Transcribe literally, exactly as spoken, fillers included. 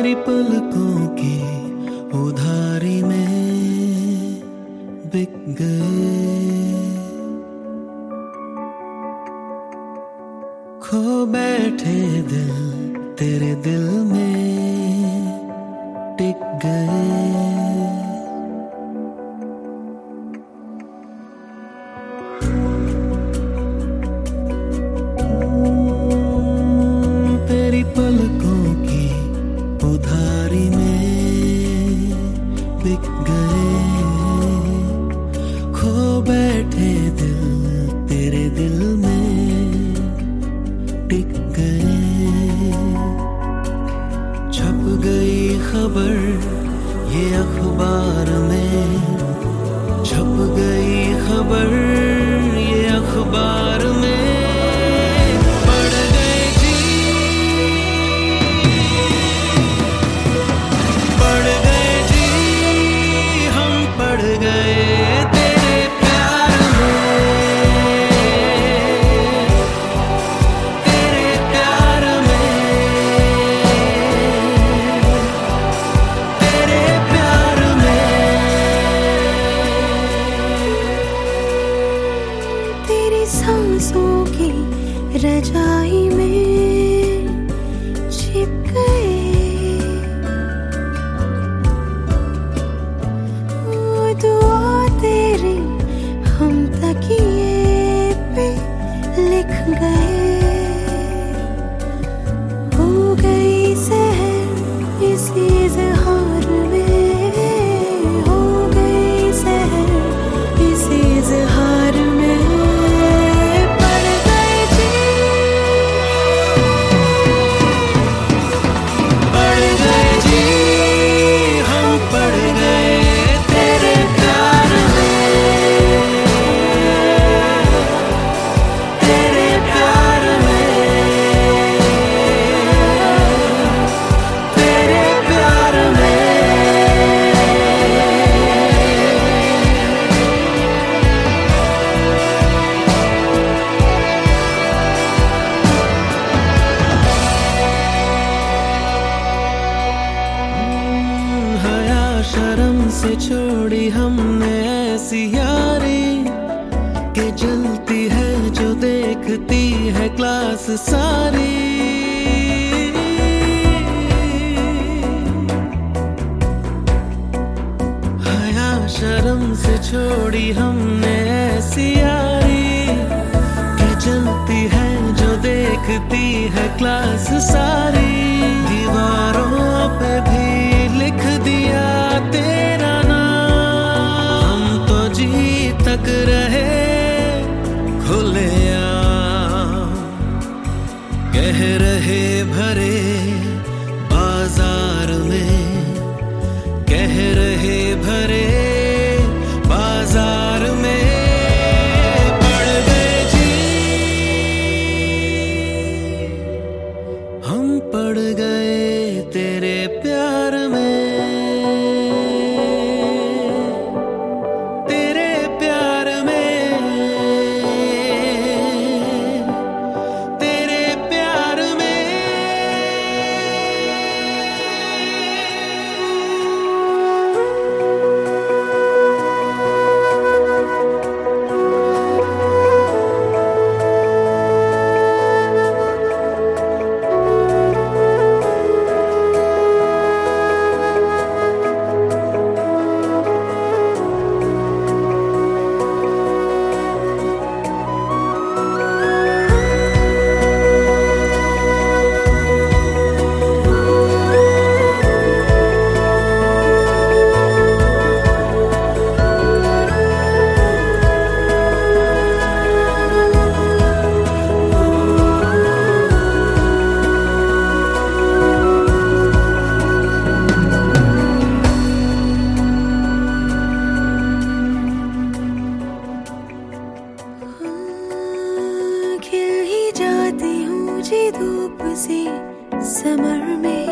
तेरी पलकों की उधारी में बिक गए, खो बैठे दिल तेरे दिल में टिक गए। तेरी पलकों की उधारी में बिक गए, खो बैठे दिल तेरे दिल में टिक गए। छप गई खबर ये अखबार में, छप गई खबर ये अखबार में। सांसों की रजाई में छिप गए, वो दुआ तेरी हम तकिए पे लिख गए। हो गई सहर इसी इज़हार में, हो गई सहर इसी इज़हार में। शर्म से छोड़ी हमने ऐसी यारी के जलती है जो देखती है क्लास सारी। हया शर्म से छोड़ी हमने ऐसी यारी के जलती है जो देखती है क्लास सारी। दीवारों पे भी लिख दिया तेरा नाम, हम तो जी तक रहे खुले आम। कह रहे भरे बाजार में, कह रहे भरे बाजार में। पड़ गए जी हम, पड़ गए तेरे प्यार में। जी धूप सी समर में।